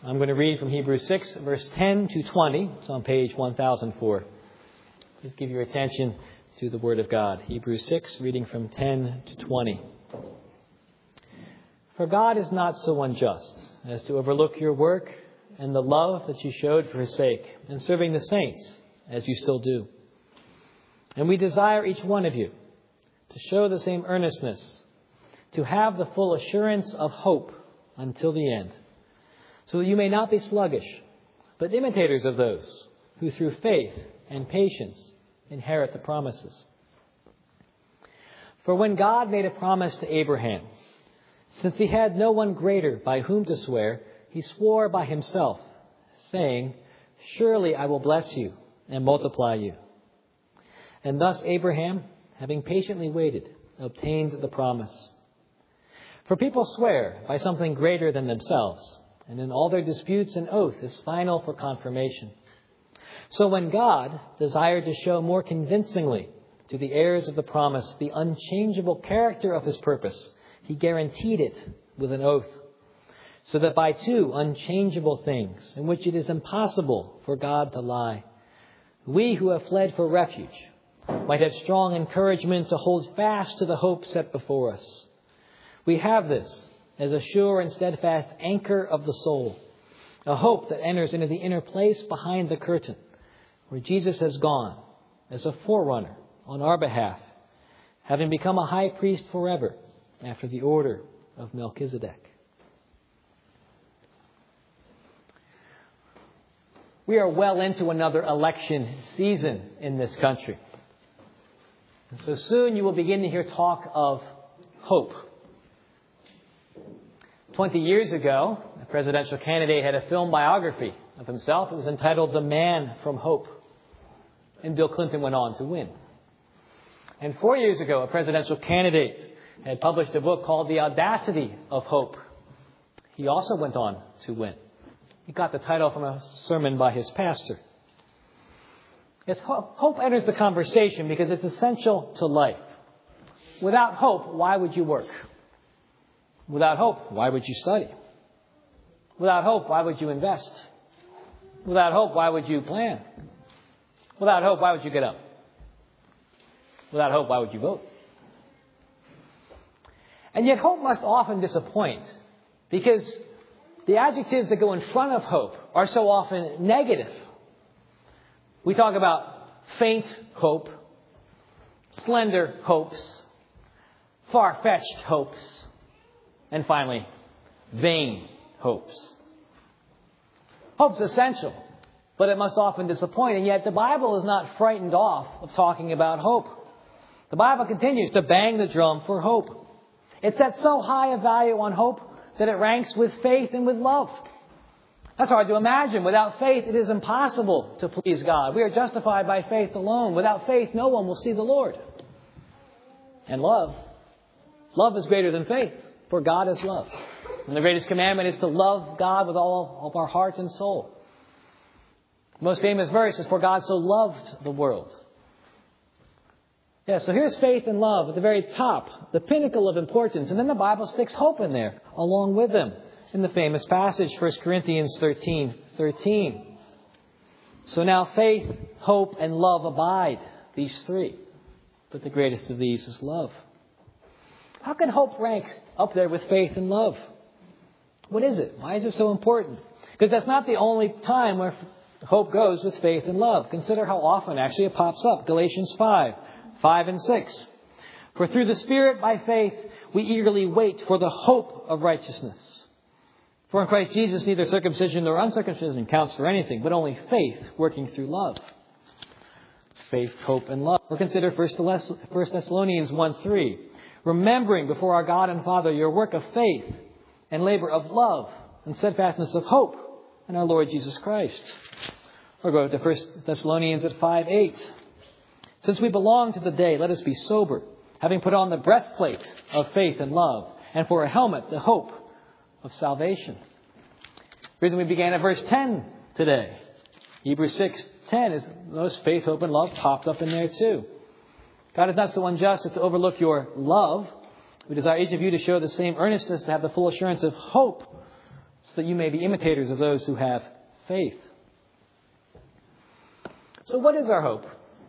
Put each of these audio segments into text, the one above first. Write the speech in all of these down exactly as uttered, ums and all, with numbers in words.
I'm going to read from Hebrews six, verse ten to twenty. It's on page one thousand four. Please give your attention to the Word of God. Hebrews six, reading from ten to twenty. For God is not so unjust as to overlook your work and the love that you showed for His sake in serving the saints, as you still do. And we desire each one of you to show the same earnestness, to have the full assurance of hope until the end, so that you may not be sluggish, but imitators of those who through faith and patience inherit the promises. For when God made a promise to Abraham, since he had no one greater by whom to swear, he swore by himself, saying, "Surely I will bless you and multiply you." And thus Abraham, having patiently waited, obtained the promise. For people swear by something greater than themselves, and in all their disputes an oath is final for confirmation. So when God desired to show more convincingly to the heirs of the promise the unchangeable character of His purpose, He guaranteed it with an oath, so that by two unchangeable things, in which it is impossible for God to lie, we who have fled for refuge might have strong encouragement to hold fast to the hope set before us. We have this as a sure and steadfast anchor of the soul, a hope that enters into the inner place behind the curtain, where Jesus has gone as a forerunner on our behalf, having become a high priest forever after the order of Melchizedek. We are well into another election season in this country. And so soon you will begin to hear talk of hope. Twenty years ago, a presidential candidate had a film biography of himself. It was entitled The Man from Hope. And Bill Clinton went on to win. And four years ago, a presidential candidate had published a book called The Audacity of Hope. He also went on to win. He got the title from a sermon by his pastor. Yes, hope enters the conversation because it's essential to life. Without hope, why would you work? Without hope, why would you study? Without hope, why would you invest? Without hope, why would you plan? Without hope, why would you get up? Without hope, why would you vote? And yet hope must often disappoint, because the adjectives that go in front of hope are so often negative. We talk about faint hope, slender hopes, far-fetched hopes, and finally, vain hopes. Hope's essential, but it must often disappoint. And yet the Bible is not frightened off of talking about hope. The Bible continues to bang the drum for hope. It sets so high a value on hope that it ranks with faith and with love. That's hard to imagine. Without faith, it is impossible to please God. We are justified by faith alone. Without faith, no one will see the Lord. And love. Love is greater than faith, for God is love. And the greatest commandment is to love God with all of our heart and soul. The most famous verse is, "For God so loved the world." Yeah, so here's faith and love at the very top, the pinnacle of importance. And then the Bible sticks hope in there along with them in the famous passage, First Corinthians thirteen thirteen. So now faith, hope, and love abide, these three. But the greatest of these is love. How can hope rank up there with faith and love? What is it? Why is it so important? Because that's not the only time where hope goes with faith and love. Consider how often actually it pops up. Galatians five, five and six. For through the Spirit by faith we eagerly wait for the hope of righteousness. For in Christ Jesus neither circumcision nor uncircumcision counts for anything, but only faith working through love. Faith, hope, and love. Or consider First Thessalonians one three. Remembering before our God and Father your work of faith and labor of love and steadfastness of hope in our Lord Jesus Christ. Or go to First Thessalonians at five eight. Since we belong to the day, let us be sober, having put on the breastplate of faith and love, and for a helmet, the hope of salvation. The reason we began at verse ten today. Hebrews six ten is those faith, hope, and love popped up in there too. God is not so unjust as to overlook your love. We desire each of you to show the same earnestness, to have the full assurance of hope so that you may be imitators of those who have faith. So what is our hope?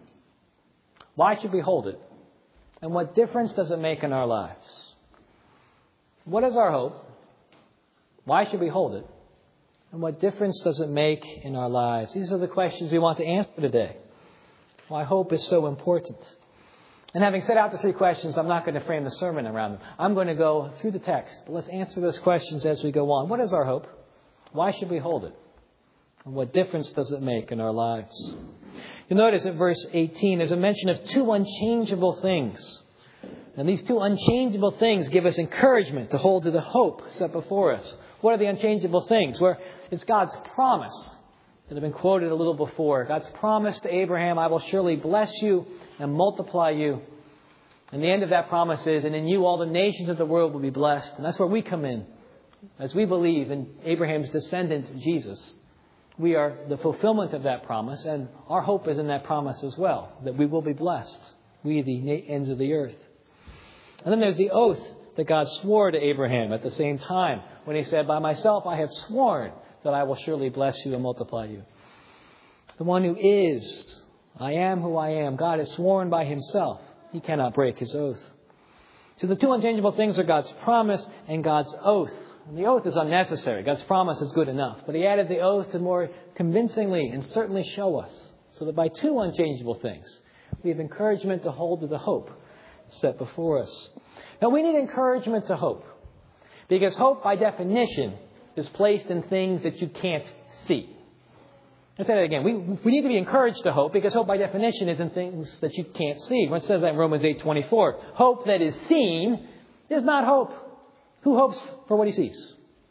Why should we hold it? And what difference does it make in our lives? What is our hope? Why should we hold it? And what difference does it make in our lives? These are the questions we want to answer today. Why hope is so important. And having set out the three questions, I'm not going to frame the sermon around them. I'm going to go through the text. But let's answer those questions as we go on. What is our hope? Why should we hold it? And what difference does it make in our lives? You'll notice at verse eighteen, there's a mention of two unchangeable things. And these two unchangeable things give us encouragement to hold to the hope set before us. What are the unchangeable things? Where it's God's promise that have been quoted a little before. God's promise to Abraham, I will surely bless you and multiply you. And the end of that promise is, and in you all the nations of the world will be blessed. And that's where we come in. As we believe in Abraham's descendant, Jesus, we are the fulfillment of that promise. And our hope is in that promise as well, that we will be blessed. We, the ends of the earth. And then there's the oath that God swore to Abraham at the same time when he said, by myself I have sworn that I will surely bless you and multiply you. The one who is, I am who I am. God has sworn by himself. He cannot break his oath. So the two unchangeable things are God's promise and God's oath. And the oath is unnecessary. God's promise is good enough. But he added the oath to more convincingly and certainly show us. So that by two unchangeable things, we have encouragement to hold to the hope set before us. Now we need encouragement to hope. Because hope, by definition, is placed in things that you can't see. Let's say that again. We, we need to be encouraged to hope because hope by definition is in things that you can't see. It says that in Romans eight twenty-four. Hope that is seen is not hope. Who hopes for what he sees?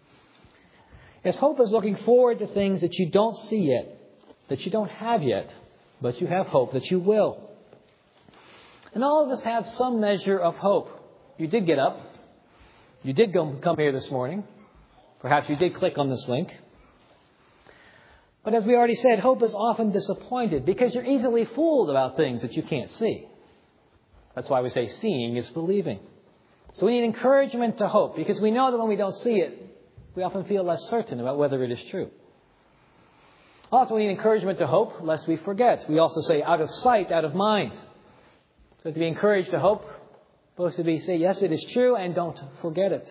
Yes, hope is looking forward to things that you don't see yet, that you don't have yet, but you have hope that you will. And all of us have some measure of hope. You did get up. You did go, come here this morning. Perhaps you did click on this link. But as we already said, hope is often disappointed because you're easily fooled about things that you can't see. That's why we say seeing is believing. So we need encouragement to hope because we know that when we don't see it, we often feel less certain about whether it is true. Also, we need encouragement to hope lest we forget. We also say out of sight, out of mind. So to be encouraged to hope, supposed to be say, yes, it is true and don't forget it.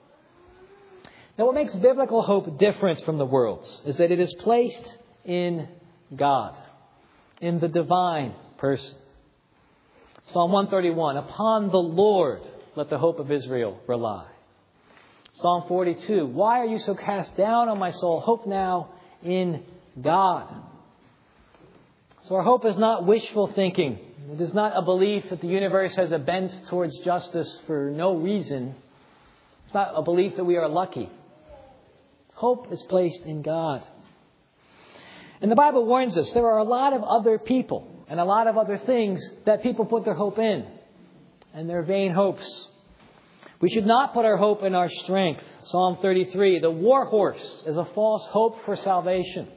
Now, what makes biblical hope different from the world's is that it is placed in God, in the divine person. Psalm one thirty-one, upon the Lord let the hope of Israel rely. Psalm forty-two, why are you so cast down, O my soul? Hope now in God. So our hope is not wishful thinking. It is not a belief that the universe has a bent towards justice for no reason. It's not a belief that we are lucky. Hope is placed in God. And the Bible warns us there are a lot of other people and a lot of other things that people put their hope in. And they're vain hopes. We should not put our hope in our strength. Psalm thirty-three, the war horse is a false hope for salvation.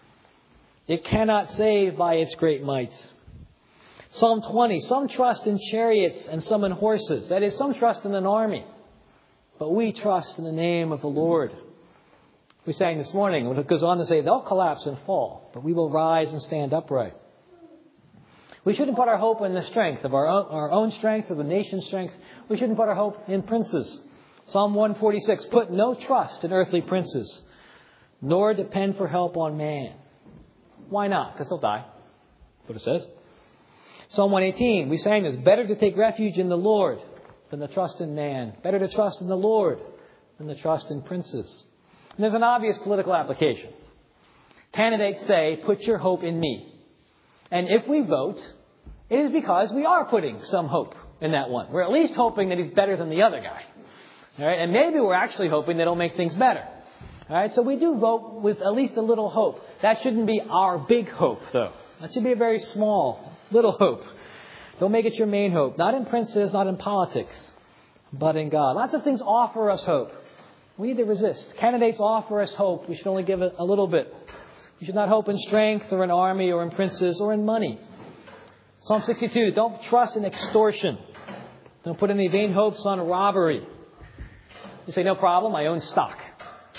It cannot save by its great might. Psalm twenty, some trust in chariots and some in horses. That is, some trust in an army. But we trust in the name of the Lord. We sang this morning, it goes on to say, they'll collapse and fall, but we will rise and stand upright. We shouldn't put our hope in the strength of our own, our own strength or the nation's strength. We shouldn't put our hope in princes. Psalm one forty-six, put no trust in earthly princes, nor depend for help on man. Why not? Because they'll die. That's what it says. Psalm one eighteen, we sang this, better to take refuge in the Lord than to trust in man. Better to trust in the Lord than to trust in princes. And there's an obvious political application. Candidates say, put your hope in me. And if we vote, it is because we are putting some hope in that one. We're at least hoping that he's better than the other guy. All right? And maybe we're actually hoping that he'll make things better. All right? So we do vote with at least a little hope. That shouldn't be our big hope, though. That should be a very small, little hope. Don't make it your main hope. Not in princes, not in politics, but in God. Lots of things offer us hope. We need to resist. Candidates offer us hope. We should only give it a little bit. We should not hope in strength or in army or in princes or in money. Psalm sixty-two, don't trust in extortion. Don't put any vain hopes on robbery. You say, no problem, I own stock.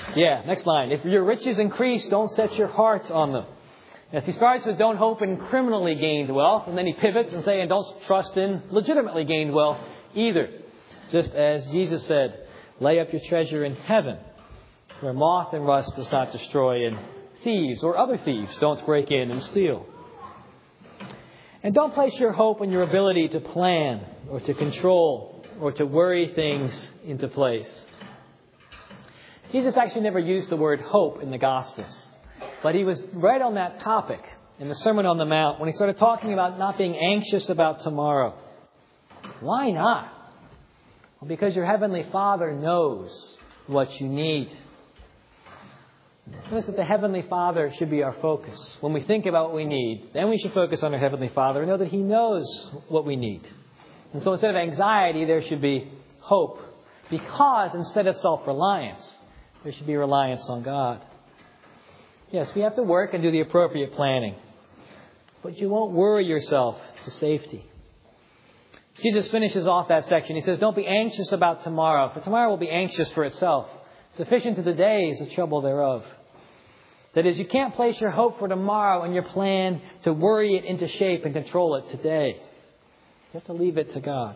Yeah, next line. If your riches increase, don't set your hearts on them. If he starts with don't hope in criminally gained wealth, and then he pivots and say, and don't trust in legitimately gained wealth either. Just as Jesus said, lay up your treasure in heaven, where moth and rust does not destroy, and thieves or other thieves don't break in and steal. And don't place your hope in your ability to plan or to control or to worry things into place. Jesus actually never used the word hope in the Gospels. But he was right on that topic in the Sermon on the Mount when he started talking about not being anxious about tomorrow. Why not? Well, because your Heavenly Father knows what you need. Notice that the Heavenly Father should be our focus. When we think about what we need, then we should focus on our Heavenly Father and know that He knows what we need. And so instead of anxiety, there should be hope. Because instead of self-reliance, there should be reliance on God. Yes, we have to work and do the appropriate planning. But you won't worry yourself to safety. Jesus finishes off that section. He says, don't be anxious about tomorrow, for tomorrow will be anxious for itself. Sufficient to the day is the trouble thereof. That is, you can't place your hope for tomorrow and your plan to worry it into shape and control it today. You have to leave it to God.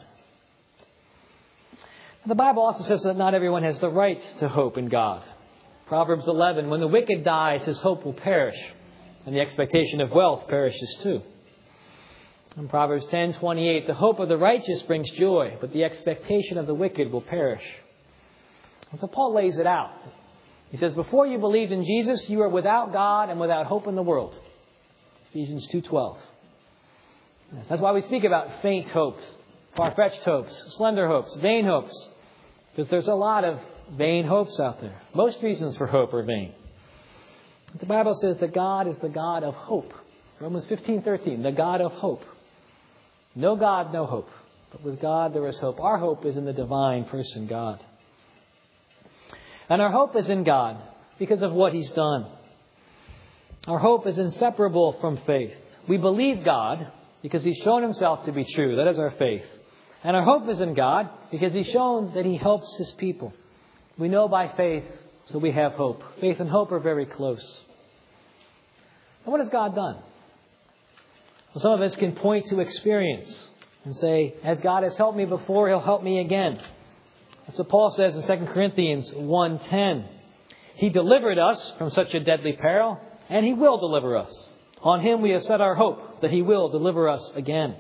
The Bible also says that not everyone has the right to hope in God. Proverbs eleven, when the wicked dies, his hope will perish, and the expectation of wealth perishes too. In Proverbs ten twenty-eight, the hope of the righteous brings joy, but the expectation of the wicked will perish. And so Paul lays it out. He says, before you believed in Jesus, you were without God and without hope in the world. Ephesians two twelve. That's why we speak about faint hopes, far-fetched hopes, slender hopes, vain hopes. Because there's a lot of vain hopes out there. Most reasons for hope are vain. But the Bible says that God is the God of hope. Romans fifteen thirteen, the God of hope. No God, no hope. But with God there is hope. Our hope is in the divine person, God. And our hope is in God because of what He's done. Our hope is inseparable from faith. We believe God because He's shown Himself to be true. That is our faith. And our hope is in God because He's shown that He helps His people. We know by faith, so we have hope. Faith and hope are very close. And what has God done? Well, some of us can point to experience and say, as God has helped me before, He'll help me again. That's what Paul says in Second Corinthians one ten. He delivered us from such a deadly peril, and He will deliver us. On Him we have set our hope that He will deliver us again.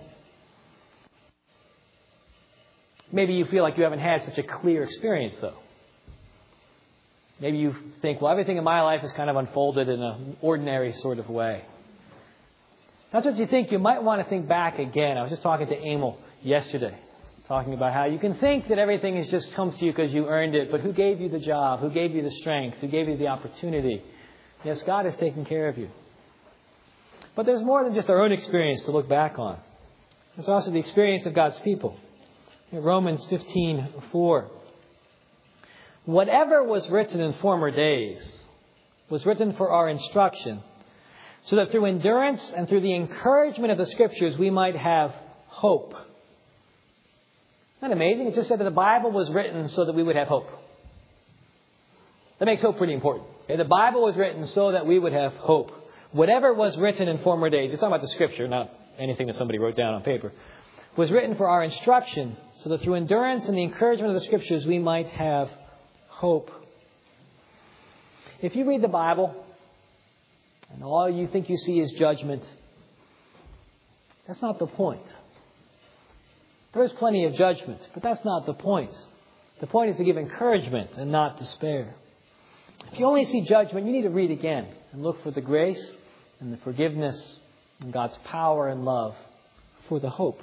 Maybe you feel like you haven't had such a clear experience, though. Maybe you think, well, everything in my life is kind of unfolded in an ordinary sort of way. That's what you think. You might want to think back again. I was just talking to Emil yesterday, talking about how you can think that everything is just comes to you because you earned it, but who gave you the job? Who gave you the strength? Who gave you the opportunity? Yes, God has taken care of you. But there's more than just our own experience to look back on. There's also the experience of God's people. In Romans fifteen four. Whatever was written in former days was written for our instruction, so that through endurance and through the encouragement of the Scriptures we might have hope. Isn't that amazing? It just said that the Bible was written so that we would have hope. That makes hope pretty important. Okay? The Bible was written so that we would have hope. Whatever was written in former days, it's talking about the Scripture, not anything that somebody wrote down on paper, was written for our instruction, so that through endurance and the encouragement of the Scriptures we might have hope. If you read the Bible and all you think you see is judgment, that's not the point. There is plenty of judgment, but that's not the point. The point is to give encouragement and not despair. If you only see judgment, you need to read again and look for the grace and the forgiveness and God's power and love for the hope.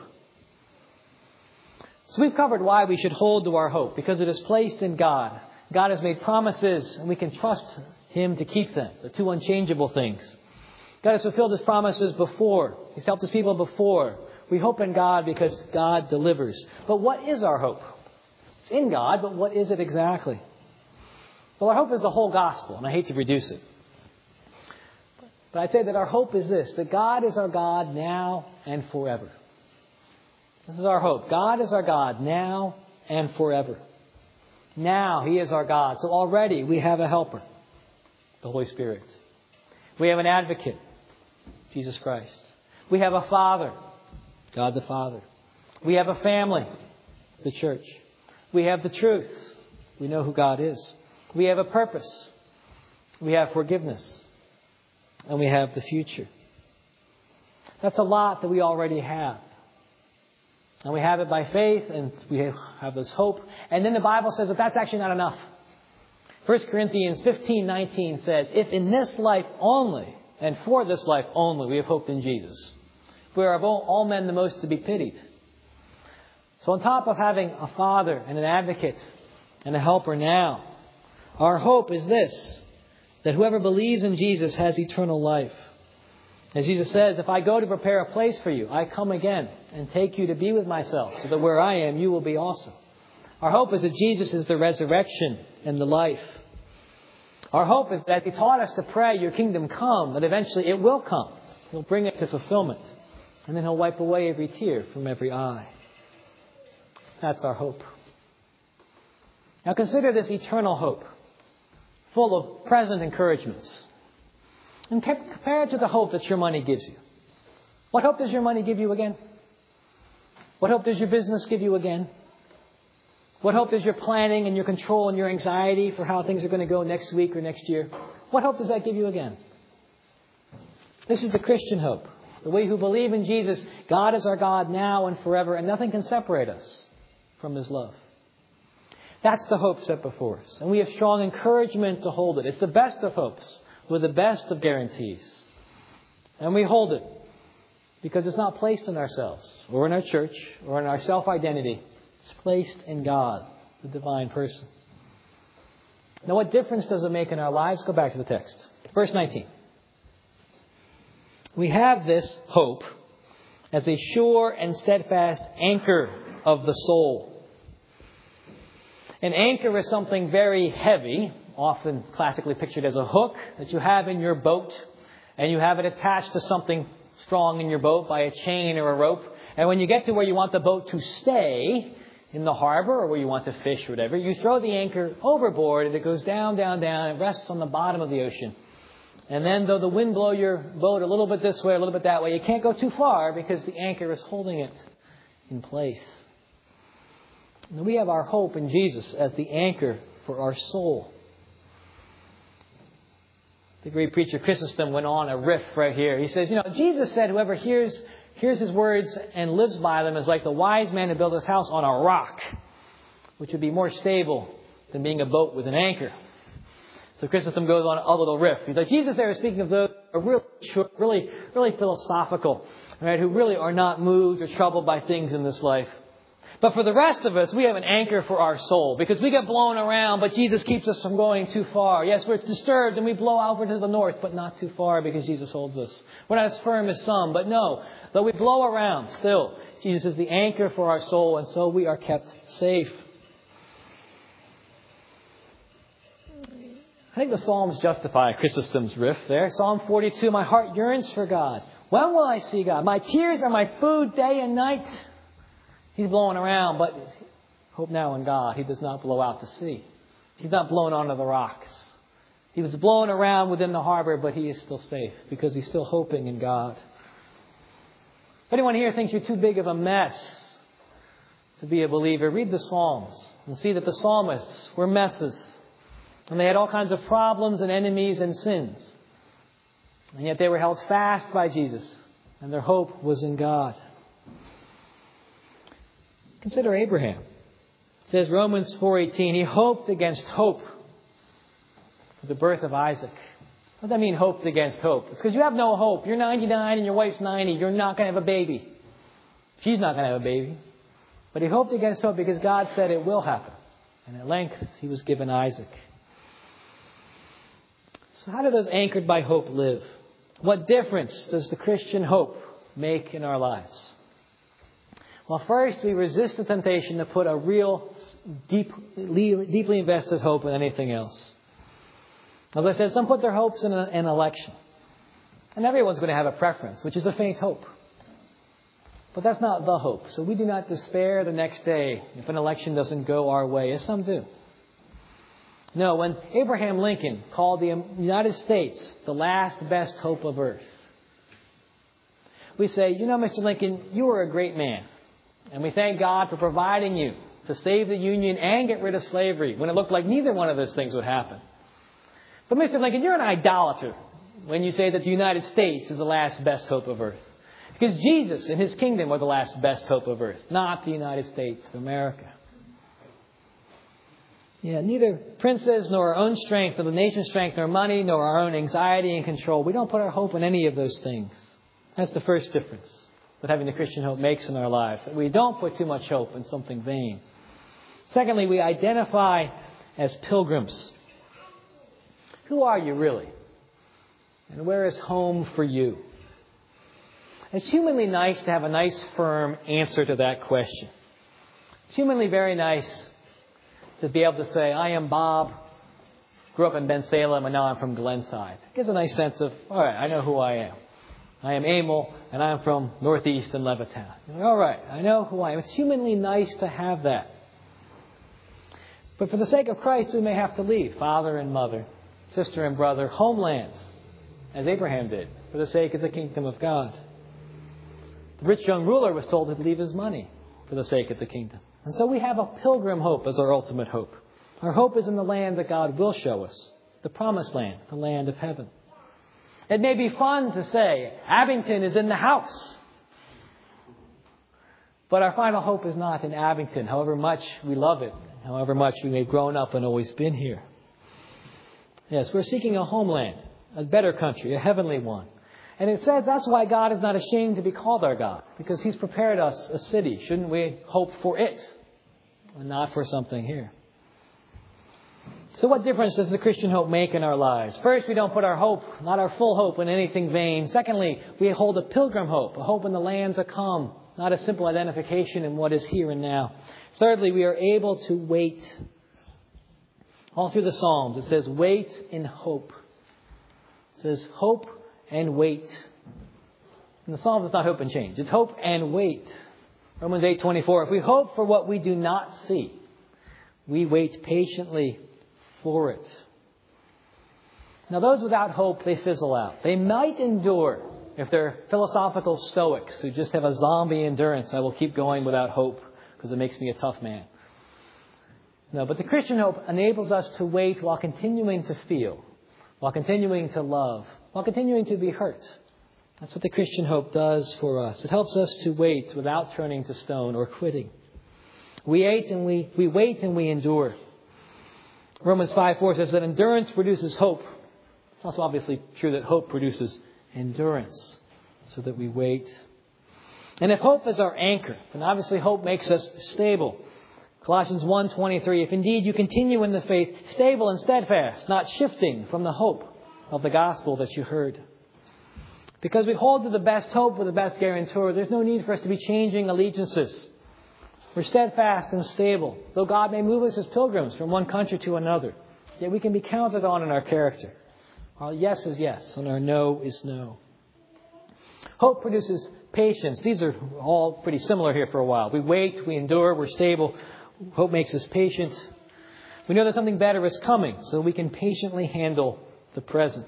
So we've covered why we should hold to our hope, because it is placed in God. God has made promises and we can trust Him to keep them. The two unchangeable things. God has fulfilled His promises before. He's helped His people before. We hope in God because God delivers. But what is our hope? It's in God, but what is it exactly? Well, our hope is the whole gospel, and I hate to reduce it. But I'd say that our hope is this, that God is our God now and forever. This is our hope. God is our God now and forever. Now He is our God. So already we have a helper, the Holy Spirit. We have an advocate, Jesus Christ. We have a Father, God the Father. We have a family, the church. We have the truth. We know who God is. We have a purpose. We have forgiveness. And we have the future. That's a lot that we already have. And we have it by faith, and we have this hope. And then the Bible says that that's actually not enough. First Corinthians fifteen nineteen says, if in this life only, and for this life only, we have hoped in Jesus, we are of all, all men the most to be pitied. So on top of having a Father and an advocate and a helper now, our hope is this, that whoever believes in Jesus has eternal life. As Jesus says, if I go to prepare a place for you, I come again and take you to be with myself, so that where I am, you will be also. Our hope is that Jesus is the resurrection and the life. Our hope is that He taught us to pray, your kingdom come, that eventually it will come. He'll bring it to fulfillment. And then He'll wipe away every tear from every eye. That's our hope. Now consider this eternal hope, full of present encouragements. And compare it to the hope that your money gives you. What hope does your money give you again? What hope does your business give you again? What hope does your planning and your control and your anxiety for how things are going to go next week or next year? What hope does that give you again? This is the Christian hope. The we who believe in Jesus, God is our God now and forever, and nothing can separate us from His love. That's the hope set before us. And we have strong encouragement to hold it. It's the best of hopes with the best of guarantees. And we hold it because it's not placed in ourselves or in our church or in our self-identity. It's placed in God, the divine person. Now, what difference does it make in our lives? Go back to the text. Verse nineteen. We have this hope as a sure and steadfast anchor of the soul. An anchor is something very heavy, often classically pictured as a hook that you have in your boat, and you have it attached to something strong in your boat by a chain or a rope. And when you get to where you want the boat to stay, in the harbor or where you want to fish or whatever, you throw the anchor overboard and it goes down, down, down. It rests on the bottom of the ocean. And then though the wind blow your boat a little bit this way, a little bit that way, you can't go too far because the anchor is holding it in place. And we have our hope in Jesus as the anchor for our soul. The great preacher Chrysostom went on a riff right here. He says, you know, Jesus said whoever hears hears His words and lives by them is like the wise man who built his house on a rock, which would be more stable than being a boat with an anchor. So Chrysostom goes on a little riff. He's like, Jesus there is speaking of those who are really, really, really philosophical, right? Who really are not moved or troubled by things in this life. But for the rest of us, we have an anchor for our soul because we get blown around, but Jesus keeps us from going too far. Yes, we're disturbed and we blow over to the north, but not too far because Jesus holds us. We're not as firm as some, but no, though we blow around, still, Jesus is the anchor for our soul, and so we are kept safe. I think the Psalms justify Chrysostom's riff there. Psalm forty-two, my heart yearns for God. When will I see God? My tears are my food day and night. He's blowing around, but hope now in God. He does not blow out to sea. He's not blown onto the rocks. He was blown around within the harbor, but he is still safe because he's still hoping in God. If anyone here thinks you're too big of a mess to be a believer, read the Psalms and see that the psalmists were messes. And they had all kinds of problems and enemies and sins. And yet they were held fast by Jesus. And their hope was in God. Consider Abraham. It says Romans four eighteen, he hoped against hope for the birth of Isaac. What does that mean, hoped against hope? It's because you have no hope. You're ninety-nine and your wife's ninety. You're not going to have a baby. She's not going to have a baby. But he hoped against hope because God said it will happen. And at length, he was given Isaac. So how do those anchored by hope live? What difference does the Christian hope make in our lives? Well, first, we resist the temptation to put a real, deep, deeply invested hope in anything else. As I said, some put their hopes in an election. And everyone's going to have a preference, which is a faint hope. But that's not the hope. So we do not despair the next day if an election doesn't go our way, as some do. No, when Abraham Lincoln called the United States the last best hope of earth, we say, you know, Mister Lincoln, you were a great man. And we thank God for providing you to save the Union and get rid of slavery when it looked like neither one of those things would happen. But Mister Lincoln, you're an idolater when you say that the United States is the last best hope of earth. Because Jesus and His kingdom are the last best hope of earth, not the United States of America. Yeah, neither princes nor our own strength, nor the nation's strength, nor money, nor our own anxiety and control. We don't put our hope in any of those things. That's the first difference that having the Christian hope makes in our lives. That we don't put too much hope in something vain. Secondly, we identify as pilgrims. Who are you really? And where is home for you? It's humanly nice to have a nice, firm answer to that question. It's humanly very nice to be able to say, I am Bob, grew up in Bensalem, and now I'm from Glenside. It gives a nice sense of, all right, I know who I am. I am Emil, and I'm from Northeast and Levittown. All right, I know who I am. It's humanly nice to have that. But for the sake of Christ, we may have to leave father and mother, sister and brother, homelands, as Abraham did, for the sake of the kingdom of God. The rich young ruler was told to leave his money for the sake of the kingdom. And so we have a pilgrim hope as our ultimate hope. Our hope is in the land that God will show us, the promised land, the land of heaven. It may be fun to say, Abington is in the house. But our final hope is not in Abington, however much we love it, however much we may have grown up and always been here. Yes, we're seeking a homeland, a better country, a heavenly one. And it says that's why God is not ashamed to be called our God, because He's prepared us a city. Shouldn't we hope for it and not for something here? So what difference does the Christian hope make in our lives? First, we don't put our hope, not our full hope, in anything vain. Secondly, we hold a pilgrim hope, a hope in the land to come, not a simple identification in what is here and now. Thirdly, we are able to wait. All through the Psalms, it says, wait in hope. It says, hope and wait. And the Psalms is not hope and change. It's hope and wait. Romans eight twenty-four. If we hope for what we do not see, we wait patiently for it. Now, those without hope, they fizzle out. They might endure if they're philosophical Stoics who just have a zombie endurance. I will keep going without hope because it makes me a tough man. No, but the Christian hope enables us to wait while continuing to feel, while continuing to love, while continuing to be hurt. That's what the Christian hope does for us. It helps us to wait without turning to stone or quitting. We wait and we, we wait and we endure. Romans five four says that endurance produces hope. It's also obviously true that hope produces endurance, so that we wait. And if hope is our anchor, then obviously hope makes us stable. Colossians one twenty-three, if indeed you continue in the faith, stable and steadfast, not shifting from the hope of the gospel that you heard. Because we hold to the best hope with the best guarantor, there's no need for us to be changing allegiances. We're steadfast and stable, though God may move us as pilgrims from one country to another. Yet we can be counted on in our character. Our yes is yes, and our no is no. Hope produces patience. These are all pretty similar here for a while. We wait, we endure, we're stable. Hope makes us patient. We know that something better is coming, so we can patiently handle the present.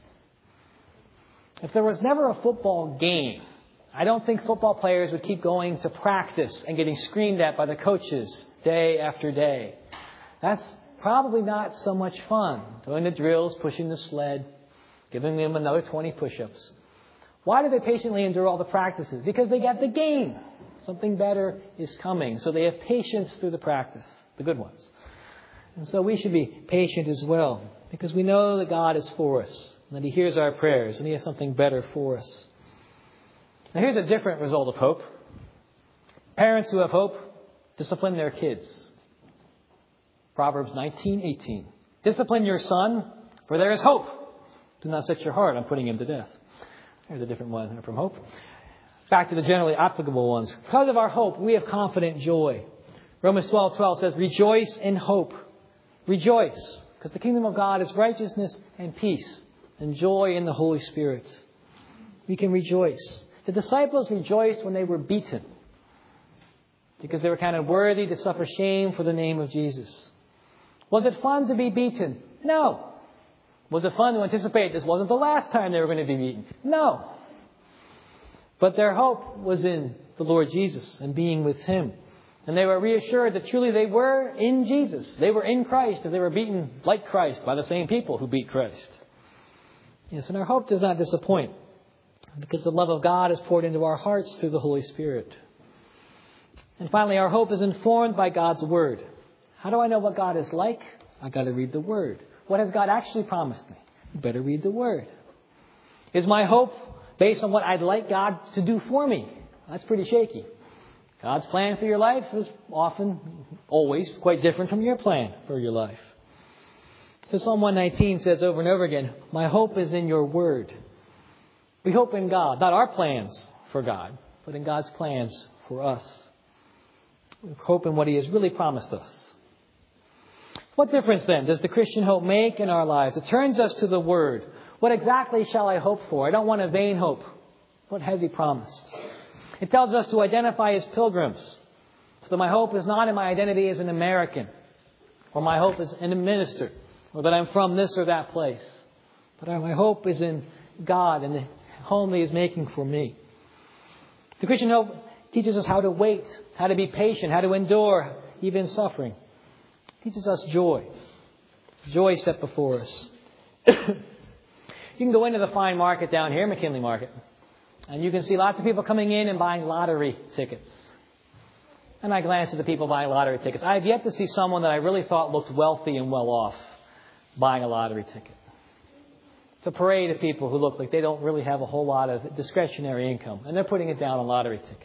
If there was never a football game, I don't think football players would keep going to practice and getting screamed at by the coaches day after day. That's probably not so much fun. Doing the drills, pushing the sled, giving them another twenty push-ups. Why do they patiently endure all the practices? Because they get the game. Something better is coming. So they have patience through the practice, the good ones. And so we should be patient as well, because we know that God is for us, and that He hears our prayers, and He has something better for us. Now here's a different result of hope. Parents who have hope discipline their kids. Proverbs nineteen eighteen. Discipline your son, for there is hope. Do not set your heart on putting him to death. There's a different one from hope. Back to the generally applicable ones. Because of our hope, we have confident joy. Romans twelve twelve says, rejoice in hope. Rejoice, because the kingdom of God is righteousness and peace and joy in the Holy Spirit. We can rejoice. The disciples rejoiced when they were beaten, because they were counted worthy to suffer shame for the name of Jesus. Was it fun to be beaten? No. Was it fun to anticipate this wasn't the last time they were going to be beaten? No. But their hope was in the Lord Jesus and being with Him. And they were reassured that truly they were in Jesus. They were in Christ, and they were beaten like Christ by the same people who beat Christ. Yes, and our hope does not disappoint, because the love of God is poured into our hearts through the Holy Spirit. And finally, our hope is informed by God's Word. How do I know what God is like? I've got to read the Word. What has God actually promised me? You better read the Word. Is my hope based on what I'd like God to do for me? That's pretty shaky. God's plan for your life is often, always, quite different from your plan for your life. So Psalm one nineteen says over and over again, my hope is in your Word. We hope in God, not our plans for God, but in God's plans for us. We hope in what He has really promised us. What difference then does the Christian hope make in our lives? It turns us to the Word. What exactly shall I hope for? I don't want a vain hope. What has He promised? It tells us to identify as pilgrims. So my hope is not in my identity as an American, or my hope is in a minister, or that I'm from this or that place. But my hope is in God and the home He is making for me. The Christian hope teaches us how to wait, how to be patient, how to endure, even suffering. It teaches us joy. Joy set before us. You can go into the fine market down here, McKinley Market, and you can see lots of people coming in and buying lottery tickets. And I glance at the people buying lottery tickets. I have yet to see someone that I really thought looked wealthy and well off buying a lottery ticket. It's a parade of people who look like they don't really have a whole lot of discretionary income, and they're putting it down on lottery tickets.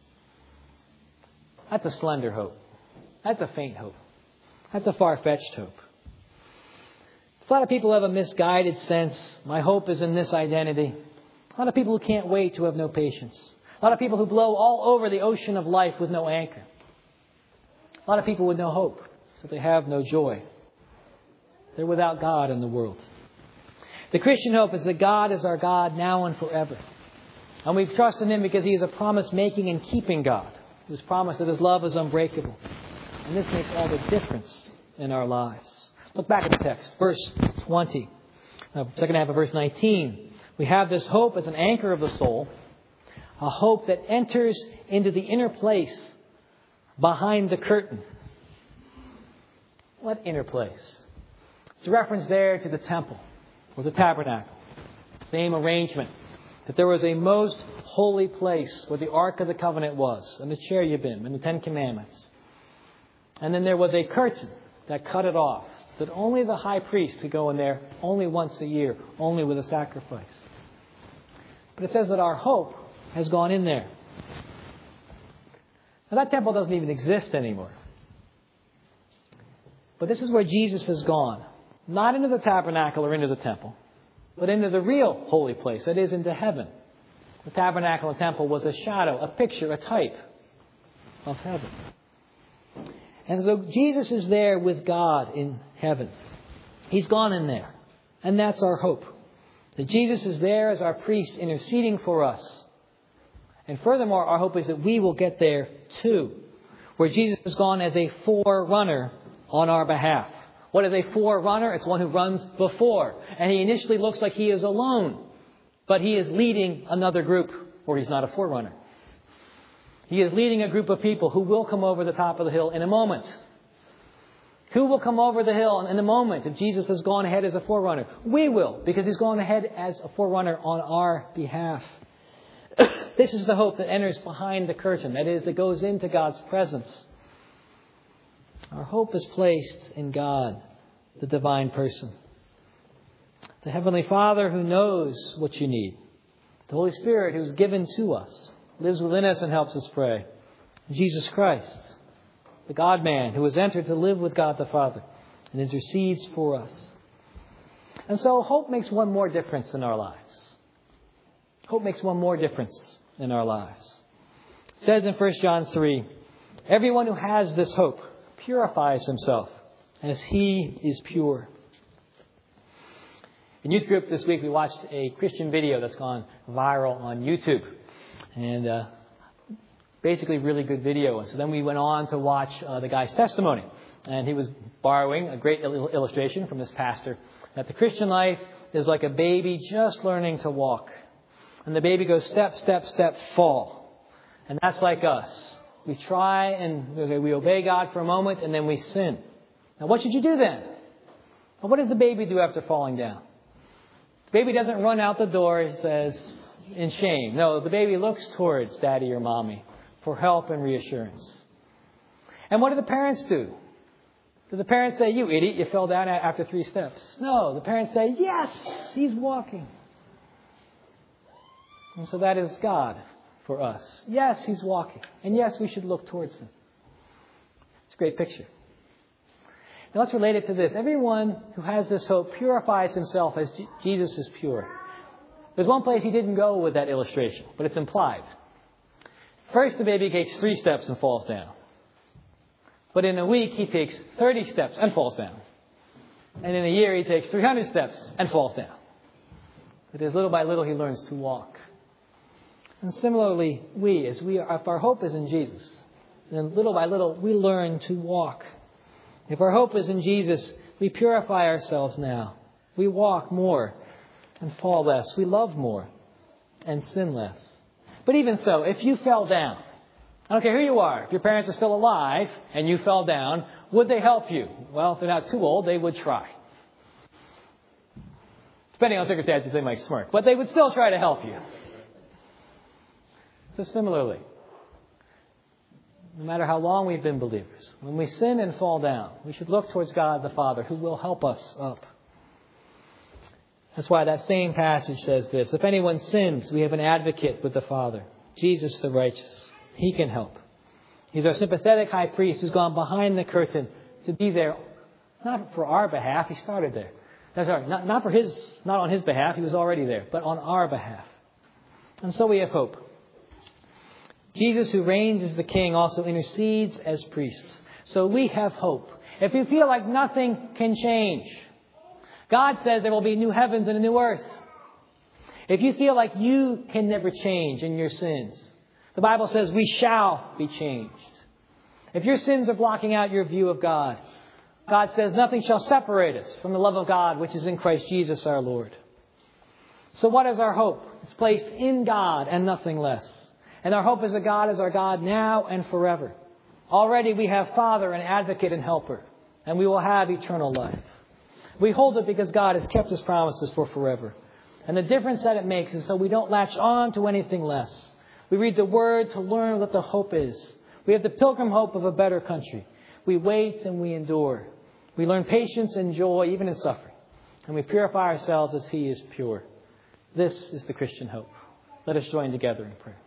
That's a slender hope. That's a faint hope. That's a far-fetched hope. A lot of people have a misguided sense. My hope is in this identity. A lot of people who can't wait, who have no patience. A lot of people who blow all over the ocean of life with no anchor. A lot of people with no hope, so they have no joy. They're without God in the world. The Christian hope is that God is our God now and forever. And we trust in Him because He is a promise-making and keeping God, who has promised that His love is unbreakable. And this makes all the difference in our lives. Look back at the text, verse twenty. Uh, second half of verse nineteen. We have this hope as an anchor of the soul, a hope that enters into the inner place behind the curtain. What inner place? It's a reference there to the temple or the tabernacle. Same arrangement. That there was a most holy place where the Ark of the Covenant was, and the cherubim and the Ten Commandments. And then there was a curtain that cut it off, so that only the high priest could go in there only once a year, only with a sacrifice. But it says that our hope has gone in there. Now that temple doesn't even exist anymore. But this is where Jesus has gone. Not into the tabernacle or into the temple, but into the real holy place, that is, into heaven. The tabernacle and temple was a shadow, a picture, a type of heaven. And so Jesus is there with God in heaven. He's gone in there. And that's our hope. That Jesus is there as our priest interceding for us. And furthermore, our hope is that we will get there too. Where Jesus has gone as a forerunner on our behalf. What is a forerunner? It's one who runs before. And he initially looks like he is alone. But he is leading another group. Or he's not a forerunner. He is leading a group of people who will come over the top of the hill in a moment. Who will come over the hill in a moment if Jesus has gone ahead as a forerunner? We will, because He's gone ahead as a forerunner on our behalf. This is the hope that enters behind the curtain. That is, that goes into God's presence. Our hope is placed in God, the divine person. The Heavenly Father who knows what you need. The Holy Spirit who is given to us, lives within us and helps us pray. Jesus Christ, the God-man who has entered to live with God the Father and intercedes for us. And so hope makes one more difference in our lives. Hope makes one more difference in our lives. It says in First John three, everyone who has this hope purifies himself as he is pure. In youth group this week, we watched a Christian video that's gone viral on YouTube. And uh, basically really good video. And so then we went on to watch uh, the guy's testimony And he was borrowing a great il- illustration from this pastor that the Christian life is like a baby just learning to walk. And the baby goes step, step, step, fall. And that's like us. We try and okay, we obey God for a moment and then we sin. Now what should you do then? Well, what does the baby do after falling down? The baby doesn't run out the door and says, in shame. No, the baby looks towards daddy or mommy for help and reassurance. And what do the parents do? Do the parents say, you idiot, you fell down after three steps? No, the parents say, yes, he's walking. And so that is God for us. Yes, he's walking. And yes, we should look towards him. It's a great picture. Now let's relate it to this. Everyone who has this hope purifies himself as G- Jesus is pure. There's one place he didn't go with that illustration, but it's implied. First, the baby takes three steps and falls down. But in a week, he takes thirty steps and falls down. And in a year, he takes three hundred steps and falls down. But as little by little, he learns to walk. And similarly, we, as we are, if our hope is in Jesus, then little by little, we learn to walk. If our hope is in Jesus, we purify ourselves now. We walk more and fall less. We love more and sin less. But even so, if you fell down, I don't care who you are, if your parents are still alive and you fell down, would they help you? Well, if they're not too old, they would try. Depending on circumstances, they might smirk, but they would still try to help you. So similarly, no matter how long we've been believers, when we sin and fall down, we should look towards God the Father who will help us up. That's why that same passage says this. If anyone sins, we have an advocate with the Father, Jesus the righteous. He can help. He's our sympathetic high priest who's gone behind the curtain to be there, not for our behalf. He started there. That's right. Not, not for his, not on his behalf. He was already there, but on our behalf. And so we have hope. Jesus, who reigns as the King, also intercedes as priest. So we have hope. If you feel like nothing can change, God says there will be new heavens and a new earth. If you feel like you can never change in your sins, the Bible says we shall be changed. If your sins are blocking out your view of God, God says nothing shall separate us from the love of God which is in Christ Jesus our Lord. So what is our hope? It's placed in God and nothing less. And our hope is that God is our God now and forever. Already we have Father and Advocate and Helper, and we will have eternal life. We hold it because God has kept His promises for forever. And the difference that it makes is so we don't latch on to anything less. We read the Word to learn what the hope is. We have the pilgrim hope of a better country. We wait and we endure. We learn patience and joy even in suffering. And we purify ourselves as He is pure. This is the Christian hope. Let us join together in prayer.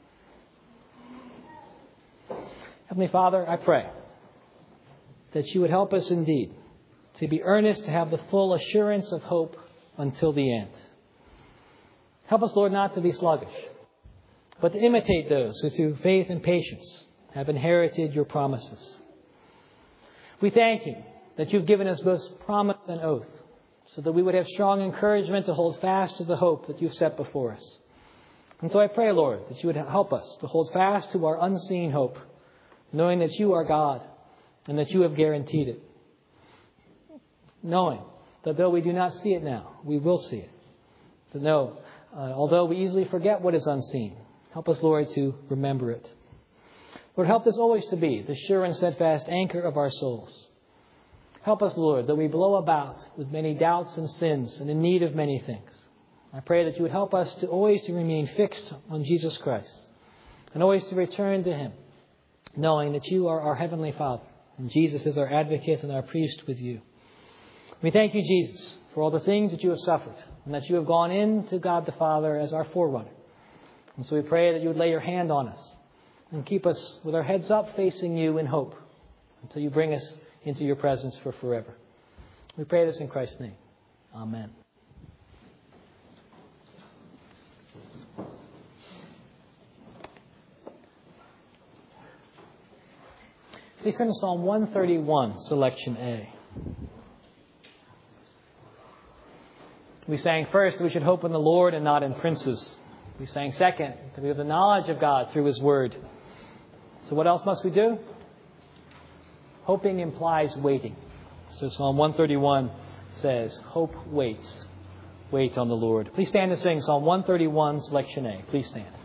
Heavenly Father, I pray that you would help us indeed to be earnest, to have the full assurance of hope until the end. Help us, Lord, not to be sluggish, but to imitate those who through faith and patience have inherited your promises. We thank you that you've given us both promise and oath, so that we would have strong encouragement to hold fast to the hope that you've set before us. And so I pray, Lord, that you would help us to hold fast to our unseen hope, knowing that you are God and that you have guaranteed it. Knowing that though we do not see it now, we will see it. To know, uh, although we easily forget what is unseen, help us, Lord, to remember it. Lord, help us always to be the sure and steadfast anchor of our souls. Help us, Lord, that we blow about with many doubts and sins and in need of many things. I pray that you would help us to always to remain fixed on Jesus Christ and always to return to Him, knowing that you are our Heavenly Father and Jesus is our advocate and our priest with you. We thank you, Jesus, for all the things that you have suffered and that you have gone into God the Father as our forerunner. And so we pray that you would lay your hand on us and keep us with our heads up facing you in hope until you bring us into your presence for forever. We pray this in Christ's name. Amen. Please turn to Psalm one thirty-one, selection A. We sang first that we should hope in the Lord and not in princes. We sang second that we have the knowledge of God through His Word. So what else must we do? Hoping implies waiting. So Psalm one thirty-one says, hope waits. Wait on the Lord. Please stand and sing Psalm one thirty-one, selection A. Please stand.